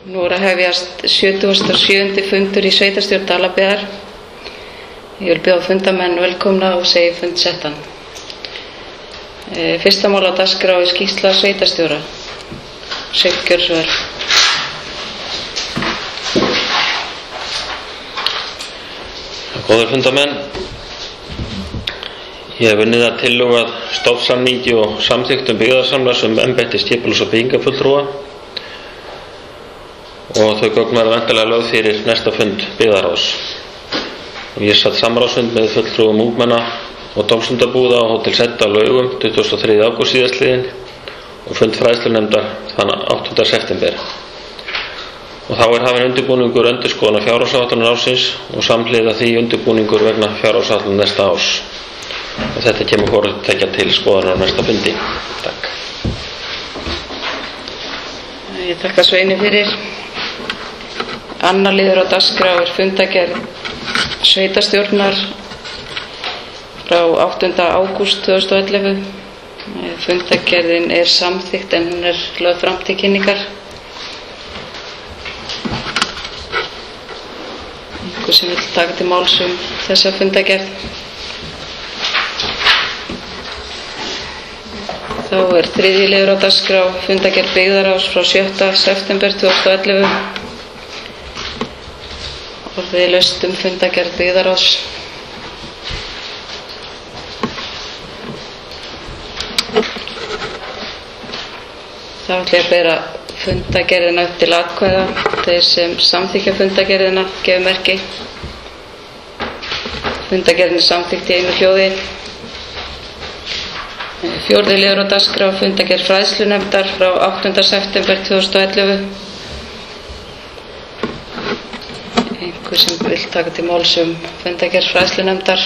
Nú að hefjast 77. fundur í sveitarstjórn Dalabyggðar. Ég vil bjóða fundarmenn velkomna og segi fund settan. Fyrsta mál á dagskrá er skýrsla sveitarstjóra. Gjörðu svo vel. Góðir fundarmenn, ég hef unnið að tillögu að stofnsamningi og samþykktum byggðarsamlags embætti skipulags- og byggingarfulltrúa og þau gögn verða væntanlega lögð fyrir næsta fund byggðarráðs. Ég satt samráðsfund með fulltrúum ungmenna og dómstundabúða á Hótel Setta á Laugum 23. ágúst síðastliðinn og fund fræðslunefndar þann 8. september. Og þá er hafinn undirbúningur endurskoðunar fjárhagsáætlunar ársins og samhliða því undirbúningur vegna fjárhagsáætlunar næsta árs. Og þetta kemur hvort tekja til skoðunar á næsta fundi. Takk. Ég þakka Sveini fyrir. Annar liður á dagskrá er fundargerð sveitarstjórnar frá 8. ágúst 2011. Fundargerðin er samþykkt en hún er lögð fram til kynningar. Einhver sem vill taka til máls þessa fundargerð? Þá er þriðji liður á dagskrá fundargerð byggðarráðs frá 7. september 2011. Orðið laust fundargerð byggðarráðs. Þá ætla ég að bera fundargerðina upp til atkvæða. Þeir sem samþykkja fundargerðina gefa merki. Fundargerðin er samþykkt í einu hljóði. Fjórði liður á dagskrá fundargerð fræðslunefndar frá 8. september 2011. Einhver sem vill taka til máls fundargerð fræðslunefndar?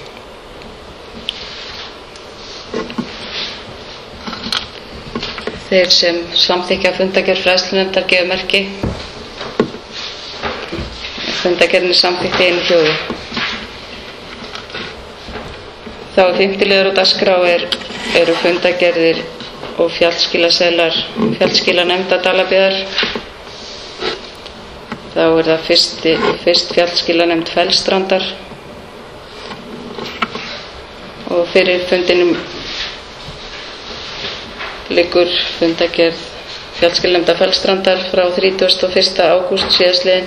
Þeir sem samþykkja fundargerð fræðslunefndar gefa merki. Fundargerðin er samþykkt í einu hljóði. Þá er 5. liður á dagskrá eru fundargerðir og fjallskilaseðlar fjallskilanefnda Dalabyggðar. Þá er það fyrst fjallskilanefnd Fellsstrandar og fyrir fundinum liggur fundargerð fjallskilanefnda Fellsstrandar frá 31. ágúst síðastliðinn.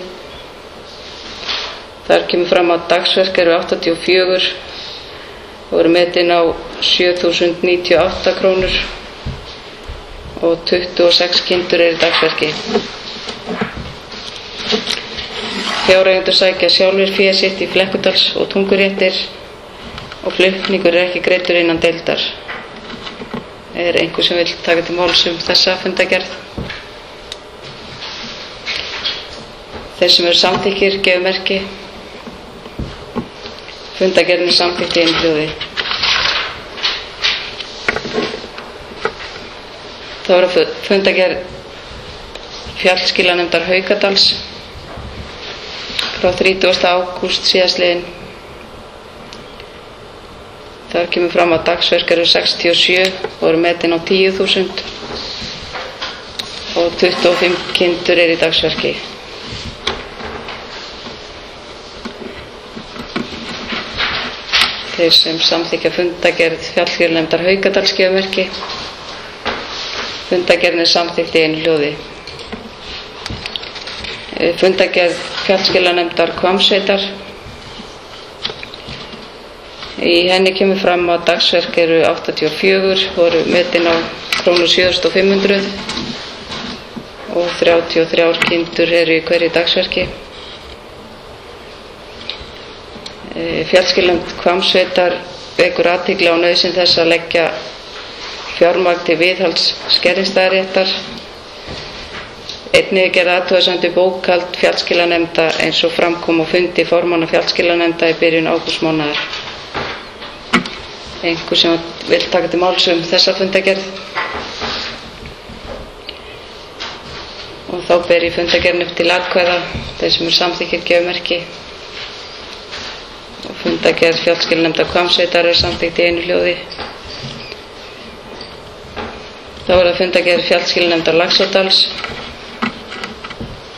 Þar kemur fram að dagsverk eru 84 og eru metin á 7.098 krónur og 26 kindur eru í dagsverki. Fjáreigendur sækja sjálfir fé sitt í Flekkudals og Tunguréttir og flutningur er ekki greiddur innan deildar. Er einhver sem vill taka til máls þessa fundargerð? Þeir sem eru samþykkir gefa merki. Fundargerðin er samþykkt í einu hljóði. Þá er fundargerð fjallskilanefndar Haukadals frá 30. ágúst síðastliðinn. Þar kemur fram að dagsverk eru 67 og eru metin á 10.000 og 25 kindur eru í dagsverki. Þeir sem samþykkja fundargerð fjallskilanefndar Haukadals gefa merki. Fundargerðin er samþykkt í einu hljóði. Fundargerð fjallskilanefndar Hvammsveitar. Í henni kemur fram að dagsverk eru 84 og eru metin á krónur 7.500 og 33 kindur eru í hverju dagsverki. Fjallskilanefnd Hvammsveitar vekur athygli á nauðsyn þess að leggja fjármagn til viðhalds skerðisstaðaréttar. Einnig er gerð athugasemd við bókhald fjallskilanefnda eins og fram kom á fundi formanna fjallskilanefnda í byrjun ágústmánaðar. Einhver sem vill taka til máls þessa fundargerð? Og þá ber ég fundargerðin upp til atkvæða. Þeir sem eru samþykkir gefa merki. Og fundargerð fjallskilanefndar Hvammsveitar er samþykkt í einu hljóði. Þá er það fundargerð fjallskilanefndar Laxárdals.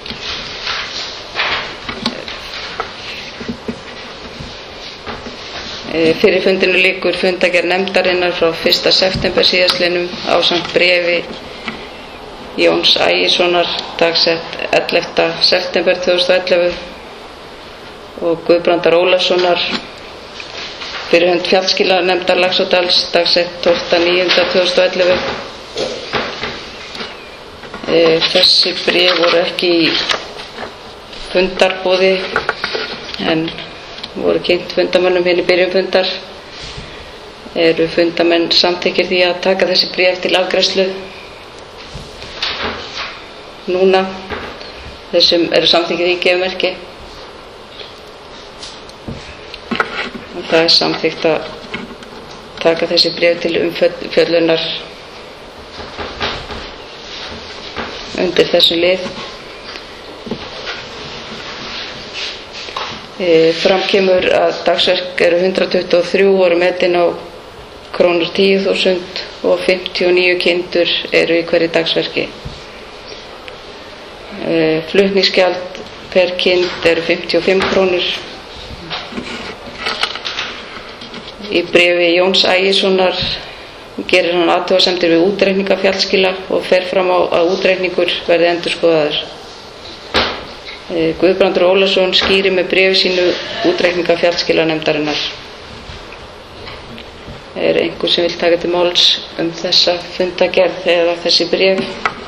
Fyrir fundinu lýkur fundargerð nefndarinnar frá 1. september síðastliðnum ásamt bréfi Jóns Ægissonar dagsett 11. september 2011 og Guðbrandar Ólafssonar fyrir hönd fjallskilanefndar Laxárdals dagsett 12.9.2011. Þessi bréf voru ekki í fundarboði en voru kynnt fundamönnum í byrjun fundar. Eru fundamenn samþykkir því að taka þessi bréf til afgreiðslu núna? Þessum eru samþykkir því gefið merki. Og það er samþykkt að taka þessi bréf til umfjöllunar undir þessum lið. Fram kemur að dagsverk eru 123 voru metin á krónur 10.000 og 59 kindur eru í hverju dagsverki. Flutningsgjald per kind eru 55 krónur. Í bréfi Jóns Ægissonar gerir hann athugasemdir við útreikninga fjallskila og fer fram á að útreikningur verði endurskoðaður. Guðbrandur Ólafsson skýrir með bréfi sínu útreikninga fjallskilanefndarinnar. Er einhver sem vil taka til máls þessa fundargerð eða þessi bréf?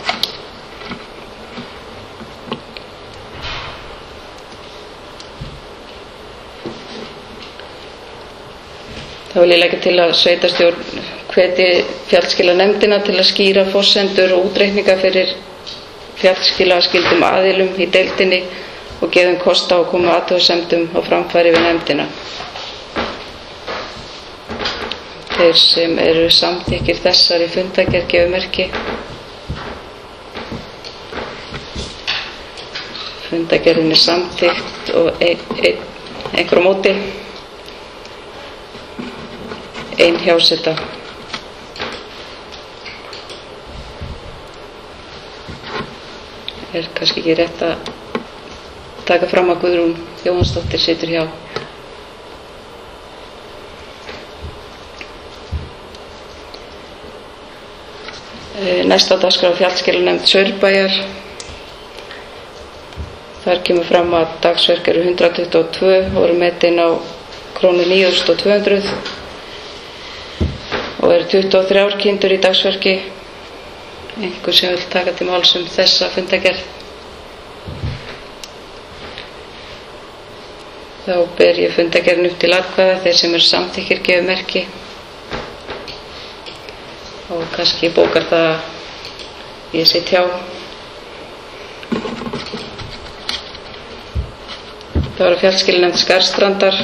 Þá vil ég leggja til að sveitarstjórn hvetji fjallskilanefndina til að skýra forsendur og útreikninga fyrir fjallskilaskyldum aðilum í deildinni og gefum kost á að koma athugasemdum á framfæri við nefndina. Þeir sem eru samþykkir þessari fundargerð gefið merki. Fundargerðin er samþykkt og einhver á móti. Ein hjáseta. Er kannski ekki rétt að taka fram að Guðrún Jóhannsdóttir situr hjá. Næst á dagskrá fjallskilanefnd Saurbæjar. Þar kemur fram að dagsverk eru 122 voru metin á krónur 9.200 og eru 23 kindur í dagsverki. Einhver sem vil taka til máls þessa fundargerð? Þá ber ég fundargerðin upp til atkvæða. Þeir sem eru samþykkir gefið merki. Og kannski bókar það að ég sit hjá. Það var fjallskilanefnd Skarðsstrandar.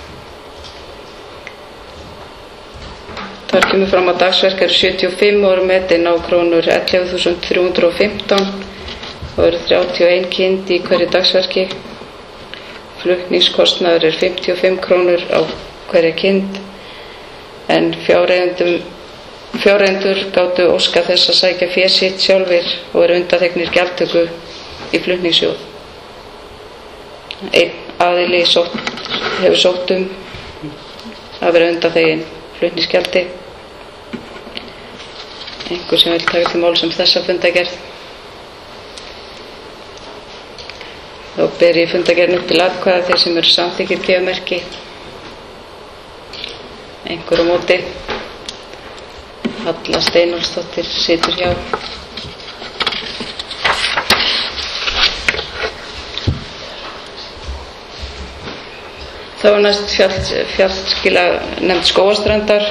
Þar kemur fram að dagsverk eru 75 og eru metin á krónur 11.315 og eru 31 kind í hverju dagsverki. Flutningskostnaður er 55 krónur á hverja kind en fjáreigendur gátu óska þess að sækja fé sitt sjálfir og eru undanþegnir gjaldtöku í flutningssjóð. Einn aðili hefur sótt að vera undanþeginn flutningsgjaldi. Einhver sem vil taka til máls þessa fundargerð? Þá ber ég fundargerðin upp til atkvæða. Þeir sem eru samþykkir gefa merki. Einhver á móti? Halla Steinólfsdóttir situr hjá. Þá er næst fjallskilanefnd Skógarstrandar.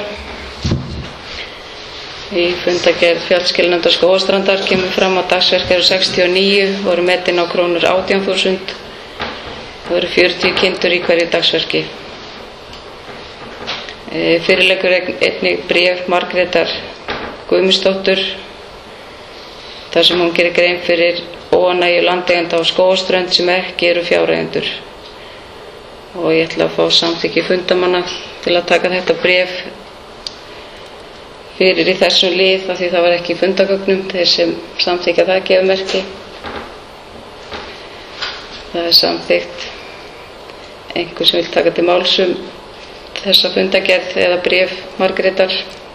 Í fundargerð fjallskilanefndar Skógarstrandar kemur fram að dagsverk eru 69 og eru metin á krónur 18.000 og eru 40 kindur í hverju dagsverki. Fyrirleggur einnig bréf Margrétar Guðmundsdóttur þar sem hún gerir grein fyrir óánægju landeigenda á Skógarströnd sem ekki eru fjáreigendur. Og ég ætla að fá samþykki fundamanna til að taka þetta bréf fyrir í þessum lið af því það var ekki í fundagögnum. Þeir sem samþykja það gefa merki. Það er samþykkt. Einhver sem vil taka til máls þessa fundargerð eða bréf Margrétar?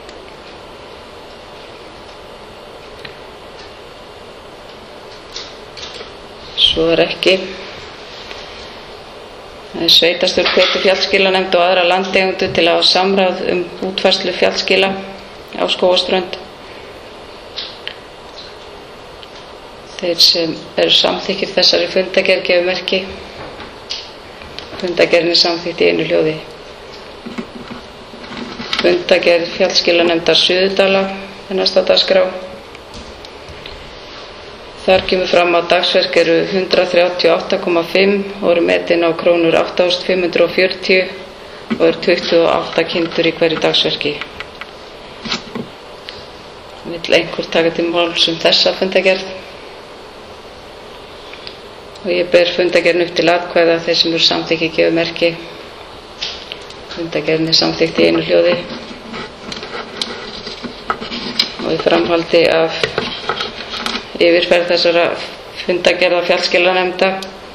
Svo ekki. Sveitarstjórn hvetur fjallskilanefnd og aðra landeigendur til að hafa samráð útfærslu fjallskila á Skógarströnd. Þeir sem eru samþykkir þessari fundargerð gefa merki. Fundargerðin er samþykkt í einu hljóði. Fundargerð fjallskilanefndar Suðurdala er næst á dagskrá. Þar kemur fram að dagsverk eru 138,5 og eru metin á krónur 8.540 og eru 28 kindur í hverju dagsverki. Vill einhver taka til máls þessa fundargerð? Og ég ber fundargerðin upp til atkvæða. Þeir sem eru samþykki gefa merki. Fundargerðin er samþykkt í einu hljóði. Og í framhaldi af yfirferð þessara fundargerða fjallskilanefnda.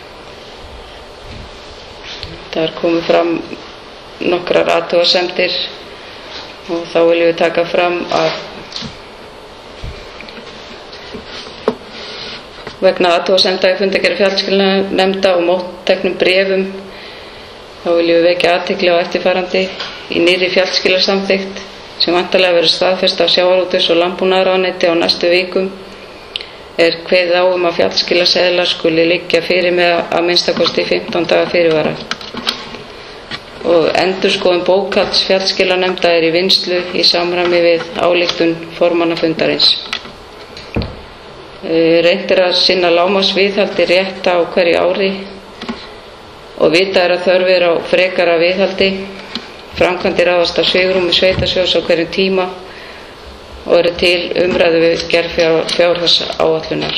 Þar komu fram nokkrar athugasemdir og þá viljum við taka fram að vegna athugasemda í fundargerð fjallskilanefnda og mótteknum bréfum þá viljum við vekja athygli á eftirfarandi. Í nýrri fjallskilasamþykkt sem væntanlega verður staðfest af sjávarútvegs- og landbúnaðarráðuneyti á næstu vikum er kveðið á að fjallskilaseðlar skuli liggja fyrir með að minnstakosti 15 daga fyrirvara. Og endurskoðun bókhalds fjallskilanefnda er í vinnslu í samræmi við ályktun formanna fundarins. Reynt er að sinna lágmarksviðhaldi rétt á hverju ári og vitað er að þörf er á frekara viðhaldi. Framkvæmdir ráðast af svigrúmi sveitarsjóðs á hverjum tíma og eru til umræðu við gerð fjárhagsáætlunar.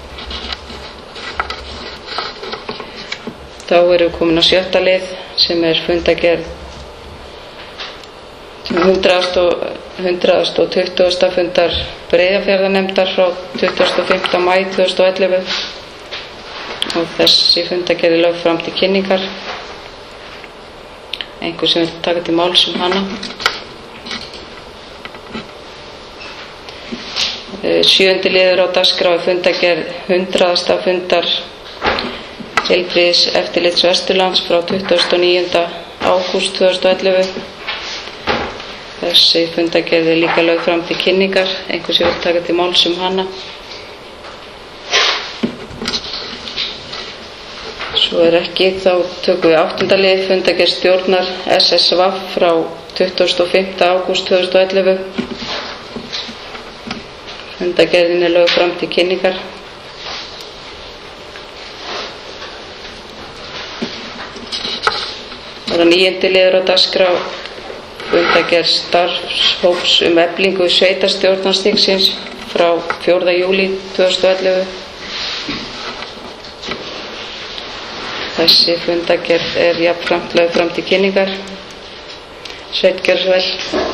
Þá erum við komin á 7. lið sem er fundargerð 120. fundar Breiðafjarðarnefndar frá 25. maí 2011 og þessi fundargerð er lögð fram til kynningar. Einhver sem vil taka til máls hana? 7. liður á dagskrá er fundargerð 100. fundar Heilbrigðiseftirlits Vesturlands frá 29. ágúst 2011. Þessi fundargerð er líka lögð fram til kynningar. Einhver sem vil taka til máls hana? Svo er ekki, þá tökum við 8. lið fundargerð stjórnar SSVAF frá 25. ágúst 2011. Fundargerðin er lögð fram til kynningar. Það er 9. liður á dagskrá fundargerð starfshóps eflingu sveitarstjórnarstigsins frá 4. júlí 2011. Þessi fundargerð er jafnframt lögð fram til kynningar. Sveinn, gjörðu svo vel.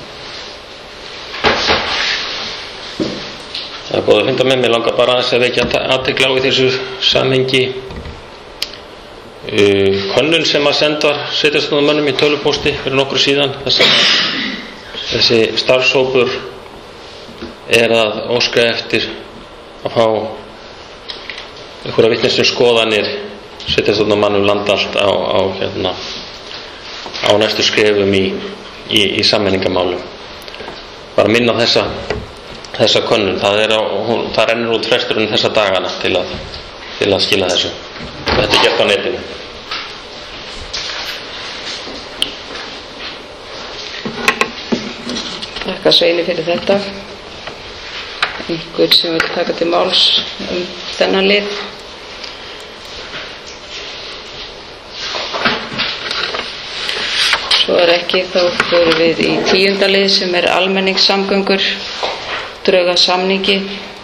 Það er búið að funda með mig, langar bara aðeins að vekja athygli á í þessu samhengi könnun sem að senda sveitarstjórnarmönnum í tölvupósti fyrir nokkru síðan. Þessi starfshópur er að óska eftir að fá einhverja vitnisum skoðanir sveitarstjórnarmannum land allt á næstu skrefum í sammenningamálum. Bara minna þessa könnun, það rennur út fresturinn þessa dagana til að skila þessu. Þetta er gert á netinu. Þakka Sveini fyrir þetta. Einhver sem vil taka til máls þennan lið? Svo er ekki, þá förum við í 10. lið sem er almenningssamgöngur, drög að samningi.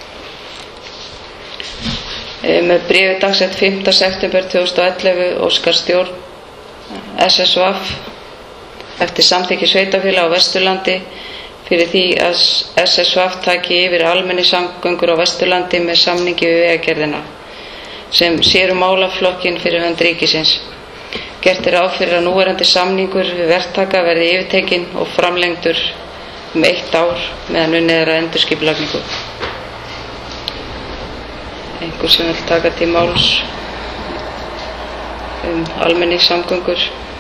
Með bréfi dagsett 5. september 2011 óskar stjórn SSVAF eftir samþykki sveitarfélaga á Vesturlandi fyrir því að SSVAF taki yfir almenningssamgöngur á Vesturlandi með samningi við Vegagerðina sem sér málaflokkinn fyrir hönd ríkisins. Gert ráð fyrir að núverandi samningur við verktaka verði yfirtekinn og framlengdur 1 ár meðan unnið að endurskipulagningu. Einhver sem vil taka til máls almenningssamgöngur?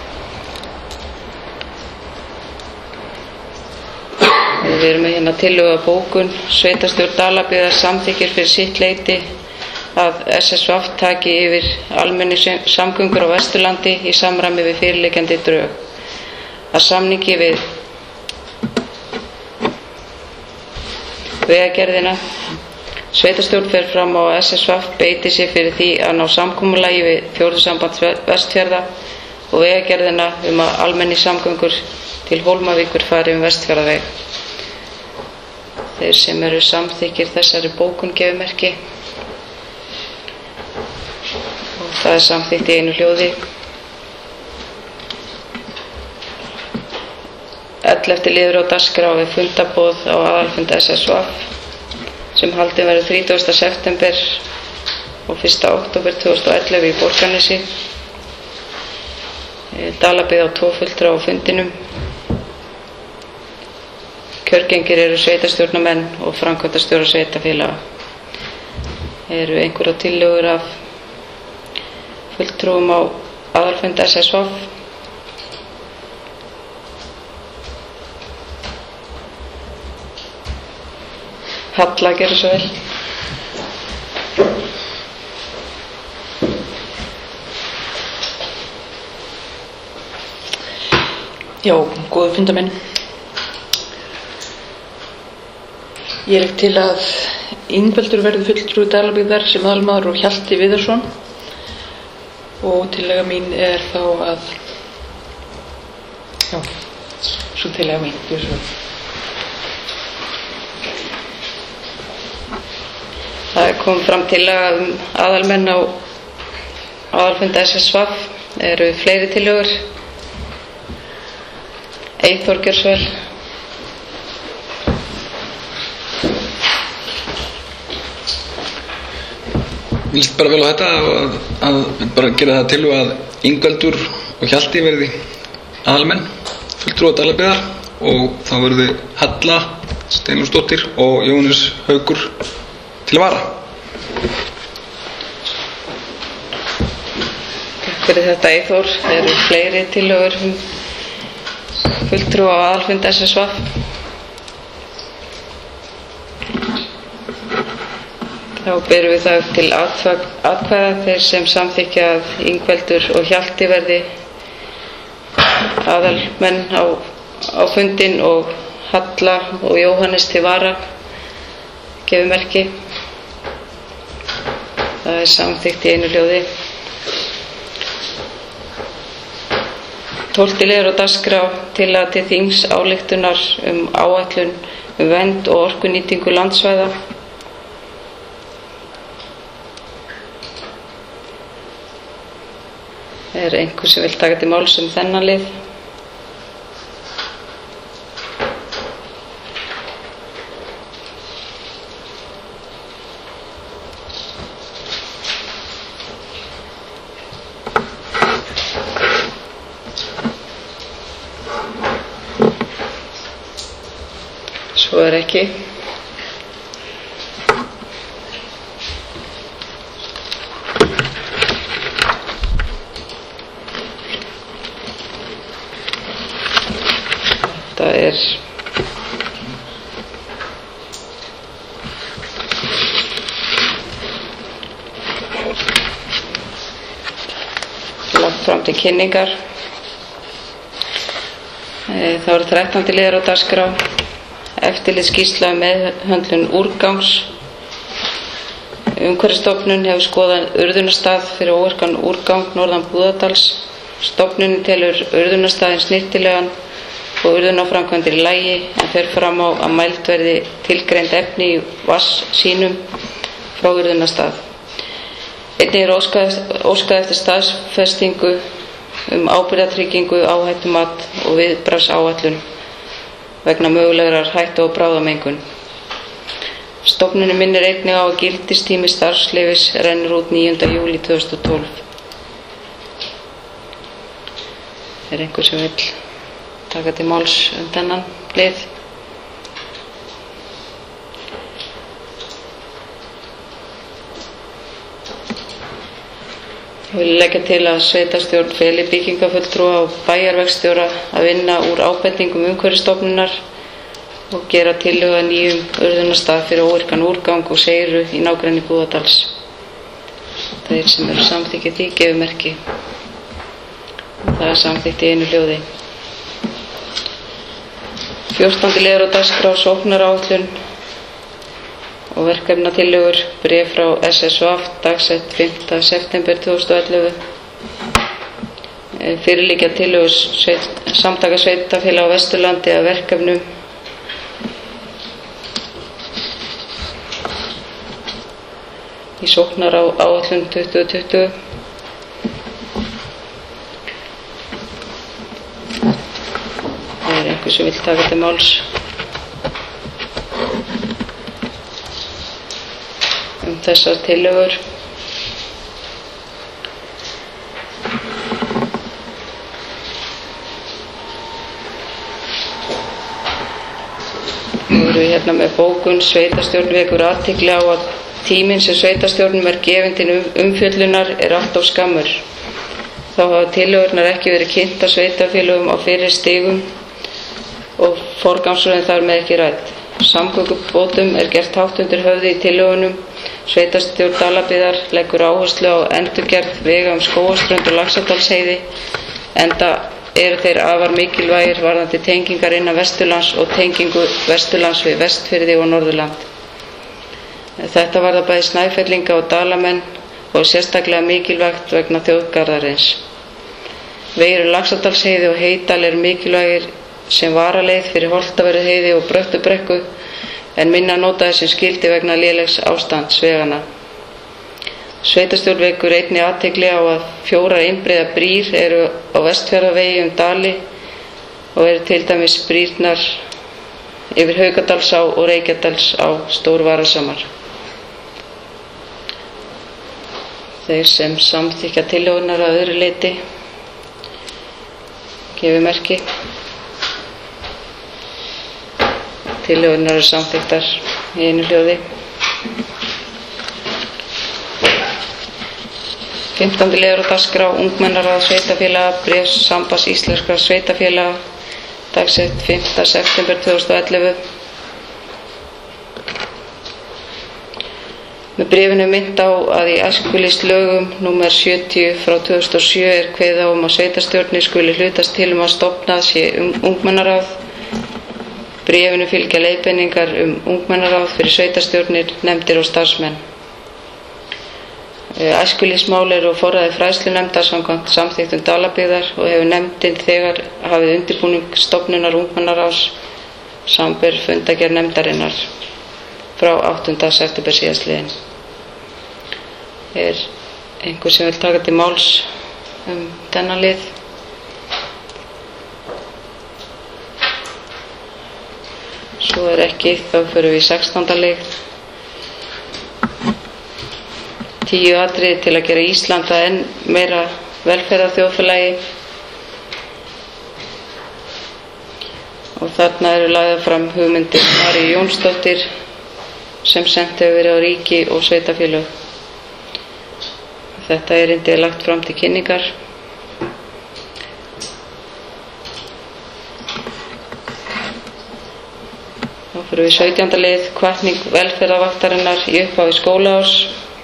Við erum með hérna tillögu að bókun. Sveitarstjórn Dalabyggðar samþykkir fyrir sitt leyti að SSV taki yfir almenningssamgöngur á Vesturlandi í samræmi við fyrirliggjandi drög. Að samningi við Vegagerðina. Sveitarstjórn fer fram á að SSV beiti sig fyrir því að ná samkomulagi við Fjórðungssamband Vestfjarða og Vegagerðina að almenningssamgöngur til Hólmavíkur fari Vestfjarðaveg. Þeir sem eru samþykkir þessari bókun gefi merki. Og það samþykkt í einu hljóði. 11. liður á dagskrá fundarboð á aðalfund SSV sem haldinn verður 30. september og 1. október 2011 í Borgarnesi. Dalabyggð á 2 fulltrúa á fundinum. Kjörgengir eru sveitarstjórnarmenn og framkvæmdastjórar sveitarfélaga. Eru einhverjar tillögur af fulltrúum á aðalfund SSV? Halla, gerðu svo vel. Já, góðu fundarmenn. Ég legg til að Ingveldur verði fulltrúi Dalabyggðar sem aðalmaður og Hjalti Viðarsson, og tillaga mín er þá að svo tillaga mín Það kom fram tillaga aðalmenn á aðalfund SSV. Eru fleiri tillögur? Eyþór, gjörðu svo vel. Ég líst bara vel á þetta að bara gera það tillögu að Ingveldur og Hjalti verði aðalmenn, fulltrúar Dalabyggðar, og þá verði Halla Steinlósdóttir og Jóhannes Haukur til vara. Takk fyrir þetta, Eyþór. Eru fleiri tillögur fulltrúa á aðalfund SSV? Þá berum við það upp til atkvæða. Þeir sem samþykkja að Ingveldur og Hjalti verði aðalmenn á fundin og Halla og Jóhannes til vara gefi merki. Það er samþykkt í einu hljóði. 12. liður á dagskrá, tillaga til þingsályktunar áætlun vernd og orkunýtingu landsvæða. Er einhver sem vil taka til máls þennan lið? Svo er ekki. Þetta er lagt fram til kynningar. Það voru 13. liður á dagskrá. Eftirlitsskýrsla meðhöndlun úrgangs. Umhverfisstofnun hefur skoðað urðunarstað fyrir óvirkan úrgang norðan Búðardals. Stofnunin telur urðunarstaðinn snyrtilegan og urðunarframkvæmdir í lagi, en fer fram á að mælt verði tilgreind efni í vatnssýnum frá urðunarstað. Einnig er óskað eftir staðfestingu ábyrgðartryggingu, áhættumat og viðbragðsáætlun vegna mögulegrar hættu og bráðamengun. Stofnunin minnir einnig á að gildistími starfsleyfis rennur út 9. júlí 2012. einhver sem vill taka til máls þennan lið? Ég vil leggja til að sveitarstjórn feli byggingafulltrúa og bæjarverkstjóra að vinna úr ábendingum Umhverfisstofnunar og gera tillögu að nýjum urðunarstað fyrir óvirkan úrgang og seyru í nágrenni Búðardals. Þeir sem eru samþykkið því gefi merki. Það er samþykkt í einu hljóði. 14. liður á dagskrá sóknaráætlun og verkefnatillögur, bréf frá SSVF dagsett 5. september 2011. Fyrirliggja tillögur Samtaka sveitarfélaga á Vesturlandi að verkefnum í sóknaráætlun 2020. Það er einhver sem vill taka til máls þessar tillögur. Nú erum við hérna með bókun Sveitarstjórn vekur athygli á að tíminn sem sveitarstjórnum er gefinn til umfjöllunar er allt of skammur. Þá hafa tillögurnar ekki verið kynntar sveitarfélögum á fyrri stigum og forgangsröðin þar með ekki rædd. Samgöngubótum er gert hátt undir höfði í tillögunum. Sveitarstjórn Dalabyggðar leggur áherslu á endurgerð vega Skógarströnd og Laxárdalsheiði, enda eru þeir afar mikilvægir varðandi tengingar innan Vesturlands og tengingu Vesturlands við Vestfirði og Norðurland. Þetta varðar bæði Snæfellinga og Dalamenn og sérstaklega mikilvægt vegna þjóðgarðarins. Vegir Laxárdalsheiði og Heydal eru mikilvægir sem varaleið fyrir Holtavörðuheiði og Bröttubrekku, en minna notaði sem skildi vegna lélegs ástands vegana. Sveitarstjórn vekur einnig athygli á að 4 einbreiðar brýr eru á Vestfjarðavegi Dali og eru til dæmis brýrnar yfir Haukadalsá og Reykjadalsá stórvarasamar. Þeir sem samþykkja tillögurnar að öðru leyti gefi merki. Tillögurnar eru samþykktar í einu hljóði. 15. liður á dagskrá ungmennaráð sveitarfélaga, bréf Sambands íslenskra sveitarfélaga dagsett 5. september 2011. Með bréfinu minnt á að í æskulýðslögum númer 70 frá 2007 er kveðið á að sveitarstjórnir skuli hlutast til að stofnað sé ungmennaráð. Bréfinu fylgja leiðbeiningar ungmennaráð fyrir sveitarstjórnir, nefndir og starfsmenn. Æskulýðsmál eru á forræði fræðslunefndar samkvæmt samþykktum Dalabyggðar og hefur nefndin þegar hafið undirbúning stofnunar ungmennaráðs samanber fundargerð nefndarinnar frá 8. september síðastliðinn. Er einhver sem vil taka til máls þennan lið? Svo er ekki, þá förum við í 16. lið. 10 atriði til að gera Ísland að enn meira velferðarþjóðfélagi. Og þarna eru lagðar fram hugmyndir Maríu Jónsdóttir sem sent hefur verið á ríki og sveitarfélög. Þetta erindi er lagt fram til kynningar. Þá fyrir við 17. lið, hvatning velferðarvaktarinnar í upphafi skólaárs.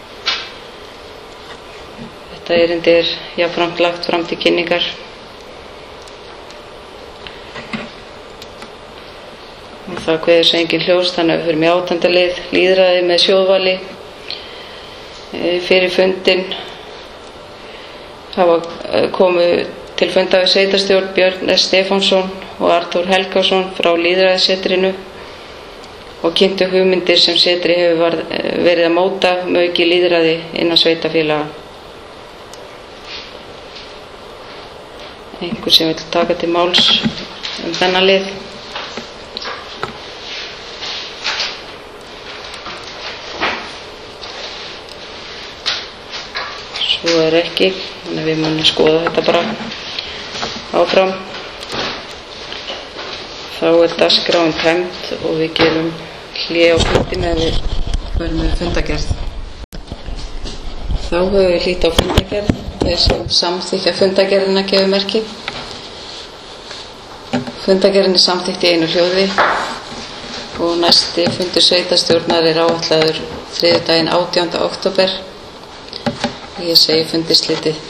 Þetta erindi er jafnframt lagt fram til kynningar. Og það kveður sig engin hljós, þannig að við fyrir með 18. lið, lýðræði með sjóðvali. Fyrir fundinn hafa komið til funda við sveitarstjórn Björn S. Stefánsson og Arthur Helgason frá lýðræðissetrinu og kynntu hugmyndir sem setri hefur verið að móta með auki lýðræði innan sveitarfélaga. Einhver sem vil taka til máls þennan lið? Svo er ekki, þannig að við munum skoða þetta bara. áfram. Þá er dagskráin tæmd og við gerum hlé á fundi með við verðum með fundagerð. Þá höfum við hlýtt á fundagerð. Þeir sem samþykkja fundagerðina gefur merki. Fundagerðin er samþykkt í einu hljóði og næsti fundur sveitarstjórnar er áætlaður þriðjudaginn 18. október. Ég segi fundi slitið.